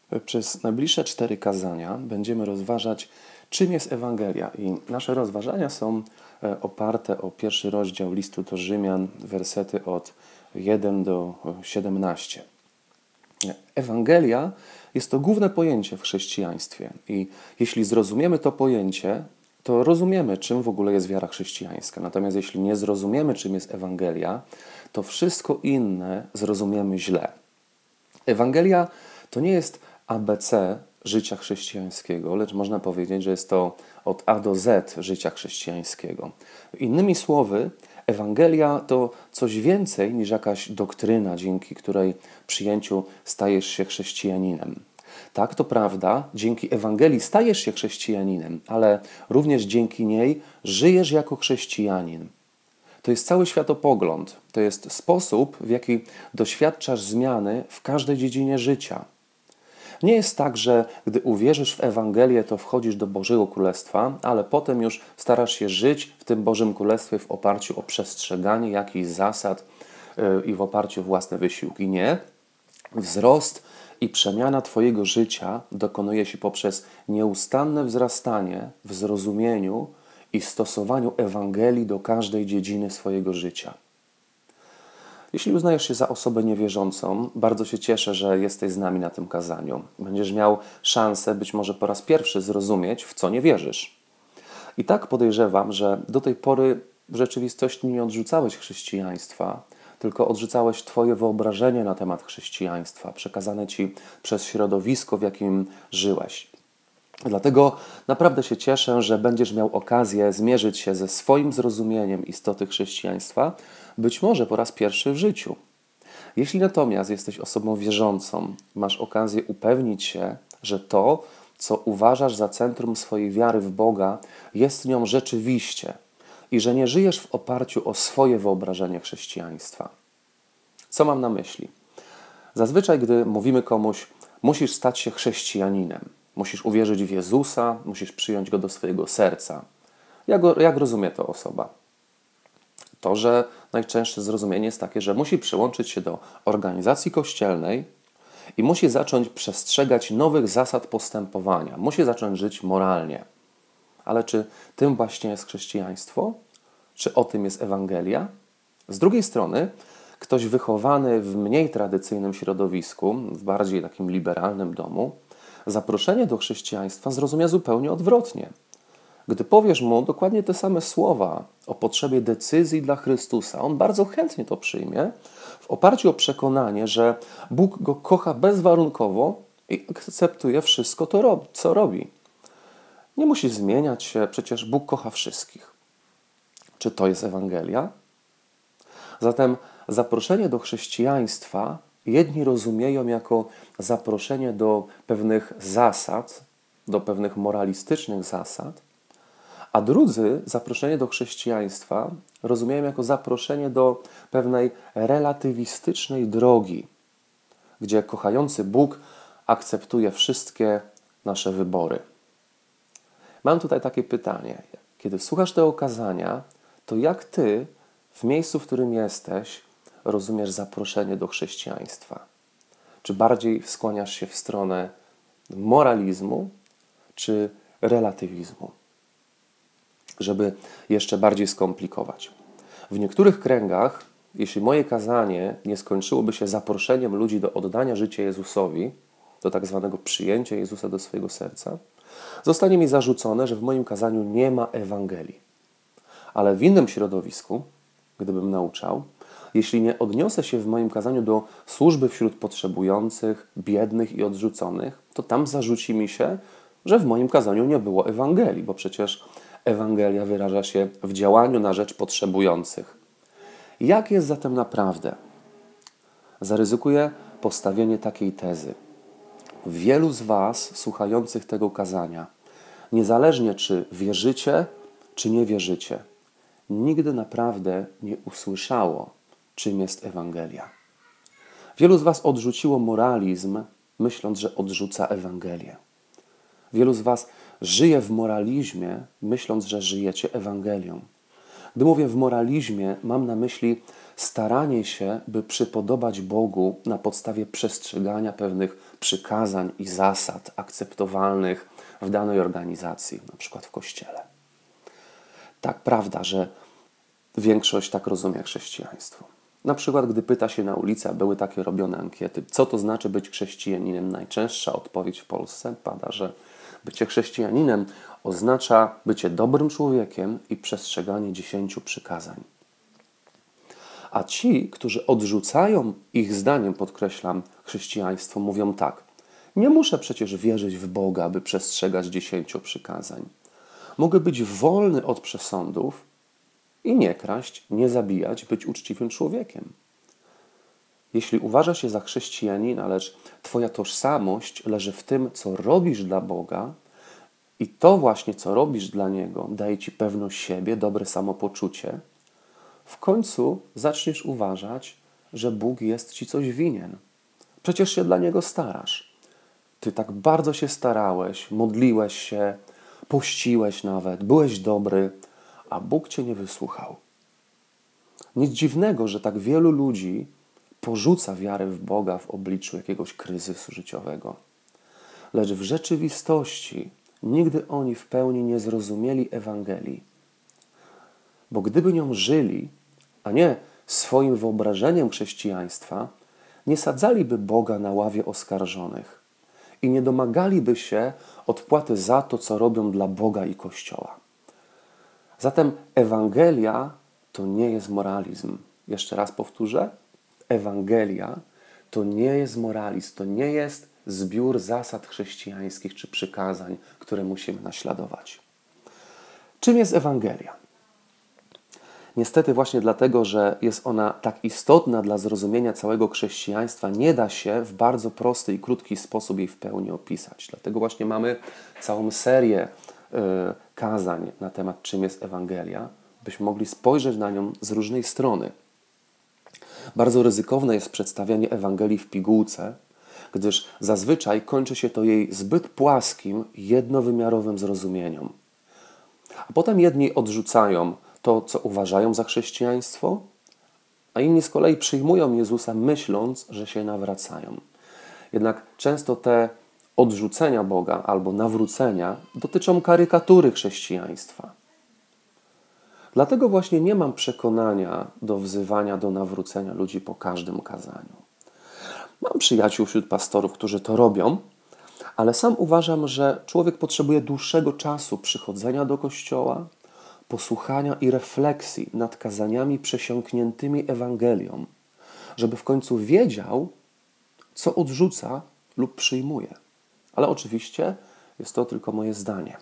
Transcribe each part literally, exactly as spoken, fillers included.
Przez najbliższe cztery kazania będziemy rozważać, czym jest Ewangelia. I nasze rozważania są oparte o pierwszy rozdział listu do Rzymian, wersety od pierwszego do siedemnastego. Ewangelia jest to główne pojęcie w chrześcijaństwie i jeśli zrozumiemy to pojęcie, to rozumiemy, czym w ogóle jest wiara chrześcijańska. Natomiast jeśli nie zrozumiemy, czym jest Ewangelia, to wszystko inne zrozumiemy źle. Ewangelia to nie jest A B C życia chrześcijańskiego, lecz można powiedzieć, że jest to od A do Z życia chrześcijańskiego. Innymi słowy, Ewangelia to coś więcej niż jakaś doktryna, dzięki której przyjęciu stajesz się chrześcijaninem. Tak, to prawda, dzięki Ewangelii stajesz się chrześcijaninem, ale również dzięki niej żyjesz jako chrześcijanin. To jest cały światopogląd, to jest sposób, w jaki doświadczasz zmiany w każdej dziedzinie życia. Nie jest tak, że gdy uwierzysz w Ewangelię, to wchodzisz do Bożego Królestwa, ale potem już starasz się żyć w tym Bożym Królestwie w oparciu o przestrzeganie jakichś zasad yy, i w oparciu o własne wysiłki. Nie. Wzrost i przemiana Twojego życia dokonuje się poprzez nieustanne wzrastanie w zrozumieniu i stosowaniu Ewangelii do każdej dziedziny swojego życia. Jeśli uznajesz się za osobę niewierzącą, bardzo się cieszę, że jesteś z nami na tym kazaniu. Będziesz miał szansę być może po raz pierwszy zrozumieć, w co nie wierzysz. I tak podejrzewam, że do tej pory w rzeczywistości nie odrzucałeś chrześcijaństwa, tylko odrzucałeś Twoje wyobrażenie na temat chrześcijaństwa, przekazane Ci przez środowisko, w jakim żyłeś. Dlatego naprawdę się cieszę, że będziesz miał okazję zmierzyć się ze swoim zrozumieniem istoty chrześcijaństwa, być może po raz pierwszy w życiu. Jeśli natomiast jesteś osobą wierzącą, masz okazję upewnić się, że to, co uważasz za centrum swojej wiary w Boga, jest nią rzeczywiście i że nie żyjesz w oparciu o swoje wyobrażenie chrześcijaństwa. Co mam na myśli? Zazwyczaj, gdy mówimy komuś, musisz stać się chrześcijaninem, musisz uwierzyć w Jezusa, musisz przyjąć Go do swojego serca. Jak, jak rozumie to osoba? To, że najczęstsze zrozumienie jest takie, że musi przyłączyć się do organizacji kościelnej i musi zacząć przestrzegać nowych zasad postępowania. Musi zacząć żyć moralnie. Ale czy tym właśnie jest chrześcijaństwo? Czy o tym jest Ewangelia? Z drugiej strony, ktoś wychowany w mniej tradycyjnym środowisku, w bardziej takim liberalnym domu, zaproszenie do chrześcijaństwa zrozumie zupełnie odwrotnie. Gdy powiesz mu dokładnie te same słowa o potrzebie decyzji dla Chrystusa, on bardzo chętnie to przyjmie w oparciu o przekonanie, że Bóg go kocha bezwarunkowo i akceptuje wszystko to, co robi. Nie musi zmieniać się, przecież Bóg kocha wszystkich. Czy to jest Ewangelia? Zatem zaproszenie do chrześcijaństwa jedni rozumieją jako zaproszenie do pewnych zasad, do pewnych moralistycznych zasad, a drudzy zaproszenie do chrześcijaństwa rozumieją jako zaproszenie do pewnej relatywistycznej drogi, gdzie kochający Bóg akceptuje wszystkie nasze wybory. Mam tutaj takie pytanie. Kiedy słuchasz tego kazania, to jak Ty w miejscu, w którym jesteś, rozumiesz zaproszenie do chrześcijaństwa? Czy bardziej skłaniasz się w stronę moralizmu, czy relatywizmu? Żeby jeszcze bardziej skomplikować. W niektórych kręgach, jeśli moje kazanie nie skończyłoby się zaproszeniem ludzi do oddania życia Jezusowi, do tak zwanego przyjęcia Jezusa do swojego serca, zostanie mi zarzucone, że w moim kazaniu nie ma Ewangelii. Ale w innym środowisku, gdybym nauczał, jeśli nie odniosę się w moim kazaniu do służby wśród potrzebujących, biednych i odrzuconych, to tam zarzuci mi się, że w moim kazaniu nie było Ewangelii, bo przecież Ewangelia wyraża się w działaniu na rzecz potrzebujących. Jak jest zatem naprawdę? Zaryzykuję postawienie takiej tezy. Wielu z Was, słuchających tego kazania, niezależnie czy wierzycie, czy nie wierzycie, nigdy naprawdę nie usłyszało, czym jest Ewangelia. Wielu z Was odrzuciło moralizm, myśląc, że odrzuca Ewangelię. Wielu z Was żyje w moralizmie, myśląc, że żyjecie Ewangelią. Gdy mówię w moralizmie, mam na myśli staranie się, by przypodobać Bogu na podstawie przestrzegania pewnych przykazań i zasad akceptowalnych w danej organizacji, na przykład w Kościele. Tak, prawda, że większość tak rozumie chrześcijaństwo. Na przykład, gdy pyta się na ulicy, a były takie robione ankiety, co to znaczy być chrześcijaninem, najczęstsza odpowiedź w Polsce pada, że bycie chrześcijaninem oznacza bycie dobrym człowiekiem i przestrzeganie dziesięciu przykazań. A ci, którzy odrzucają, ich zdaniem, podkreślam, chrześcijaństwo, mówią tak: nie muszę przecież wierzyć w Boga, by przestrzegać dziesięciu przykazań. Mogę być wolny od przesądów i nie kraść, nie zabijać, być uczciwym człowiekiem. Jeśli uważasz się za chrześcijanina, lecz twoja tożsamość leży w tym, co robisz dla Boga i to właśnie, co robisz dla Niego, daje ci pewność siebie, dobre samopoczucie, w końcu zaczniesz uważać, że Bóg jest ci coś winien. Przecież się dla Niego starasz. Ty tak bardzo się starałeś, modliłeś się, pościłeś nawet, byłeś dobry, a Bóg cię nie wysłuchał. Nic dziwnego, że tak wielu ludzi porzuca wiarę w Boga w obliczu jakiegoś kryzysu życiowego. Lecz w rzeczywistości nigdy oni w pełni nie zrozumieli Ewangelii. Bo gdyby nią żyli, a nie swoim wyobrażeniem chrześcijaństwa, nie sadzaliby Boga na ławie oskarżonych i nie domagaliby się odpłaty za to, co robią dla Boga i Kościoła. Zatem Ewangelia to nie jest moralizm. Jeszcze raz powtórzę. Ewangelia to nie jest moralizm, to nie jest zbiór zasad chrześcijańskich czy przykazań, które musimy naśladować. Czym jest Ewangelia? Niestety właśnie dlatego, że jest ona tak istotna dla zrozumienia całego chrześcijaństwa, nie da się w bardzo prosty i krótki sposób jej w pełni opisać. Dlatego właśnie mamy całą serię y, kazań na temat, czym jest Ewangelia, byśmy mogli spojrzeć na nią z różnej strony. Bardzo ryzykowne jest przedstawianie Ewangelii w pigułce, gdyż zazwyczaj kończy się to jej zbyt płaskim, jednowymiarowym zrozumieniem. A potem jedni odrzucają to, co uważają za chrześcijaństwo, a inni z kolei przyjmują Jezusa, myśląc, że się nawracają. Jednak często te odrzucenia Boga albo nawrócenia dotyczą karykatury chrześcijaństwa. Dlatego właśnie nie mam przekonania do wzywania do nawrócenia ludzi po każdym kazaniu. Mam przyjaciół wśród pastorów, którzy to robią, ale sam uważam, że człowiek potrzebuje dłuższego czasu przychodzenia do kościoła, posłuchania i refleksji nad kazaniami przesiąkniętymi Ewangelią, żeby w końcu wiedział, co odrzuca lub przyjmuje. Ale oczywiście jest to tylko moje zdanie.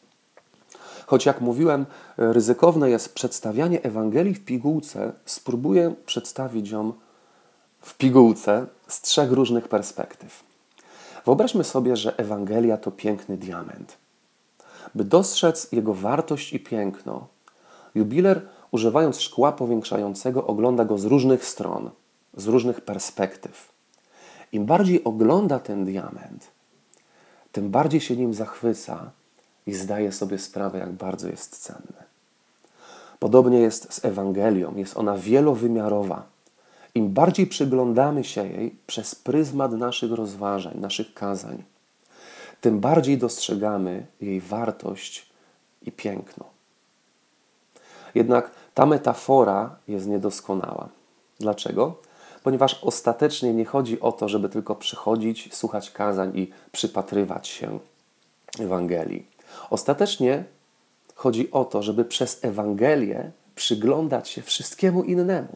Choć jak mówiłem, ryzykowne jest przedstawianie Ewangelii w pigułce, spróbuję przedstawić ją w pigułce z trzech różnych perspektyw. Wyobraźmy sobie, że Ewangelia to piękny diament. By dostrzec jego wartość i piękno, jubiler, używając szkła powiększającego, ogląda go z różnych stron, z różnych perspektyw. Im bardziej ogląda ten diament, tym bardziej się nim zachwyca i zdaje sobie sprawę, jak bardzo jest cenny. Podobnie jest z Ewangelią. Jest ona wielowymiarowa. Im bardziej przyglądamy się jej przez pryzmat naszych rozważań, naszych kazań, tym bardziej dostrzegamy jej wartość i piękno. Jednak ta metafora jest niedoskonała. Dlaczego? Ponieważ ostatecznie nie chodzi o to, żeby tylko przychodzić, słuchać kazań i przypatrywać się Ewangelii. Ostatecznie chodzi o to, żeby przez Ewangelię przyglądać się wszystkiemu innemu.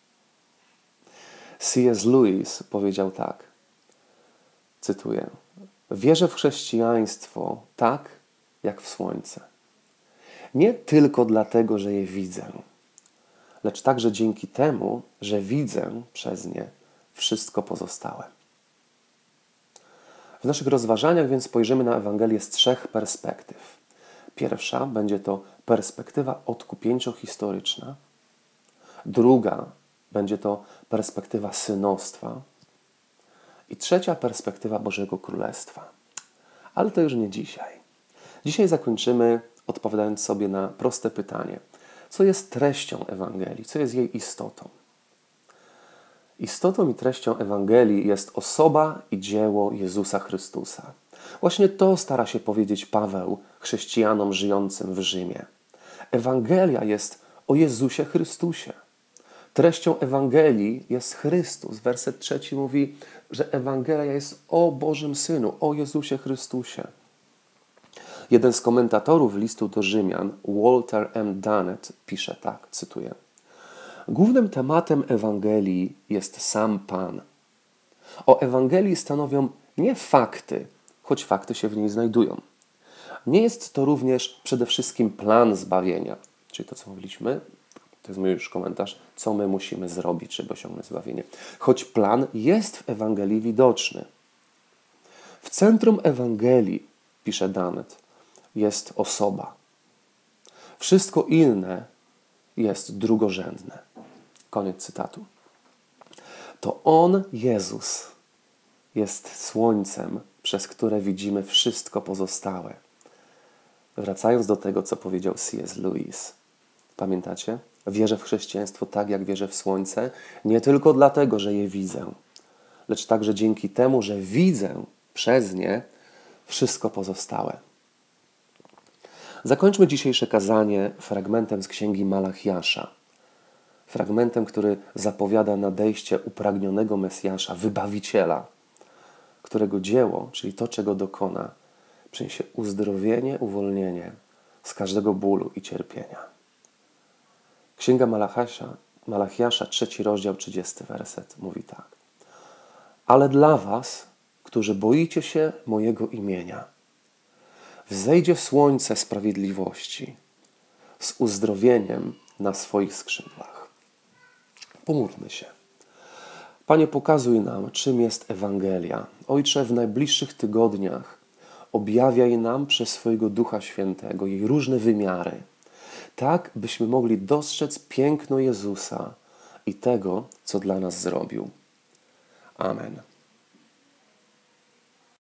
C S Lewis powiedział tak, cytuję: wierzę w chrześcijaństwo tak, jak w słońce. Nie tylko dlatego, że je widzę, lecz także dzięki temu, że widzę przez nie wszystko pozostałe. W naszych rozważaniach więc spojrzymy na Ewangelię z trzech perspektyw. Pierwsza będzie to perspektywa odkupieńczo-historyczna. Druga będzie to perspektywa synostwa. I trzecia perspektywa Bożego Królestwa. Ale to już nie dzisiaj. Dzisiaj zakończymy odpowiadając sobie na proste pytanie. Co jest treścią Ewangelii? Co jest jej istotą? Istotą i treścią Ewangelii jest osoba i dzieło Jezusa Chrystusa. Właśnie to stara się powiedzieć Paweł chrześcijanom żyjącym w Rzymie. Ewangelia jest o Jezusie Chrystusie. Treścią Ewangelii jest Chrystus. Werset trzeci mówi, że Ewangelia jest o Bożym Synu, o Jezusie Chrystusie. Jeden z komentatorów listu do Rzymian, Walter M. Dunnett, pisze tak, cytuję: głównym tematem Ewangelii jest sam Pan. O Ewangelii stanowią nie fakty, choć fakty się w niej znajdują. Nie jest to również przede wszystkim plan zbawienia, czyli to, co mówiliśmy, to jest mój już komentarz, co my musimy zrobić, żeby osiągnąć zbawienie. Choć plan jest w Ewangelii widoczny. W centrum Ewangelii, pisze Dunnett, jest osoba. Wszystko inne jest drugorzędne. Koniec cytatu. To On, Jezus, jest słońcem, przez które widzimy wszystko pozostałe. Wracając do tego, co powiedział C S Lewis. Pamiętacie? Wierzę w chrześcijaństwo tak, jak wierzę w słońce, nie tylko dlatego, że je widzę, lecz także dzięki temu, że widzę przez nie wszystko pozostałe. Zakończmy dzisiejsze kazanie fragmentem z księgi Malachiasza. Fragmentem, który zapowiada nadejście upragnionego Mesjasza, Wybawiciela, którego dzieło, czyli to, czego dokona, przyniesie uzdrowienie, uwolnienie z każdego bólu i cierpienia. Księga Malachiasza, Malachiasza, trzeci rozdział, trzydziesty werset mówi tak. Ale dla was, którzy boicie się mojego imienia, wzejdzie słońce sprawiedliwości z uzdrowieniem na swoich skrzydłach. Pomódlmy się. Panie, pokazuj nam, czym jest Ewangelia. Ojcze, w najbliższych tygodniach objawiaj nam przez swojego Ducha Świętego jej różne wymiary, tak byśmy mogli dostrzec piękno Jezusa i tego, co dla nas zrobił. Amen.